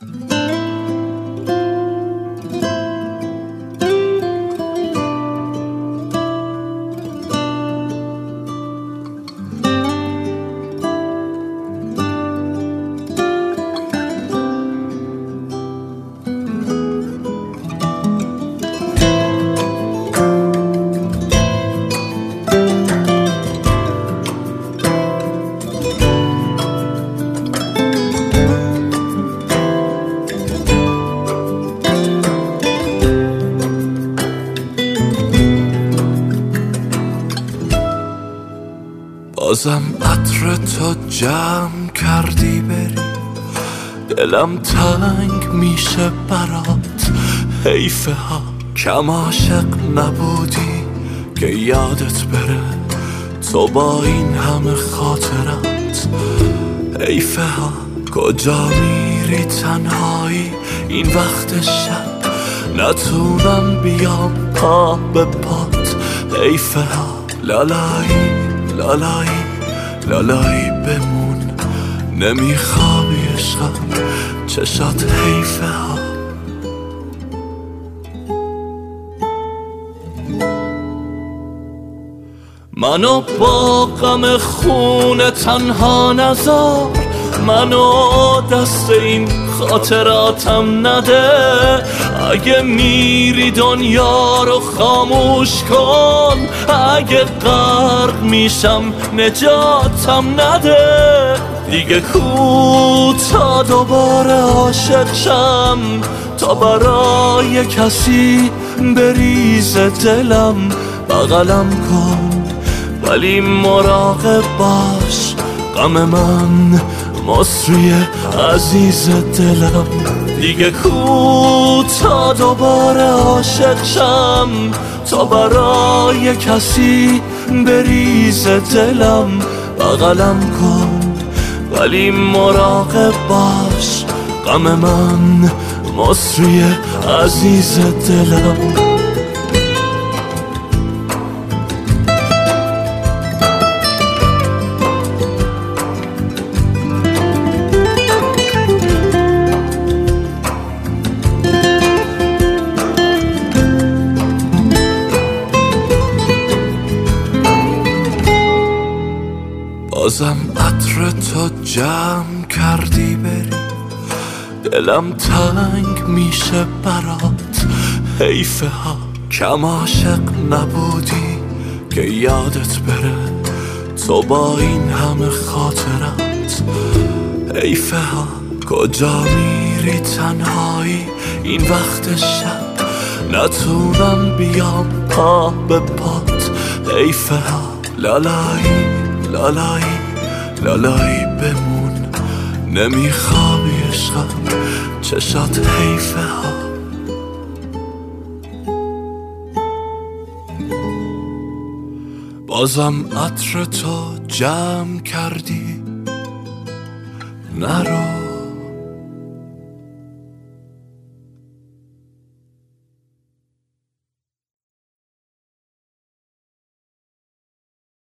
بازم عطر تو جمع کردی بری، دلم تنگ میشه برات. حیفه ها کم عاشق نبودی که یادت بره تو با این همه خاطرات. حیفه ها کجا میری تنهایی این وقت شب، نتونم بیام پا به پات. حیفه ها لالایی لالایی لالایی بمون، نمیخوابی عشقم چشات. حیفه ها منو با غم خونه تنها نذار، منو دست این خاطراتم نده. اگه میری دنیا رو خاموش کن، اگه غرق میشم نجاتم نده. دیگه کو تا دوباره عاشق شم، تا برای کسی بریزه دلم. بغلم کن ولی مراقب باش، غم من مصری عزیز دلم. دیگه کو تا دوباره عاشق شم، تا برای کسی بریزه دلم. بغلم کن ولی مراقب باش، غم من مصری عزیز دلم. بازم عطر تو جمع کردی بری، دلم تنگ میشه برات. حیفه ها کم عاشق نبودی که یادت بره تو با این همه خاطرات. حیفه ها کجا میری تنهایی این وقت شب، نتونم بیام پا به پات. حیفه ها لالایی لالایی لالایی بمون، نمیخوابی عشقم چشات. حیفه ها بازم عطر تو جمع کردی، نرو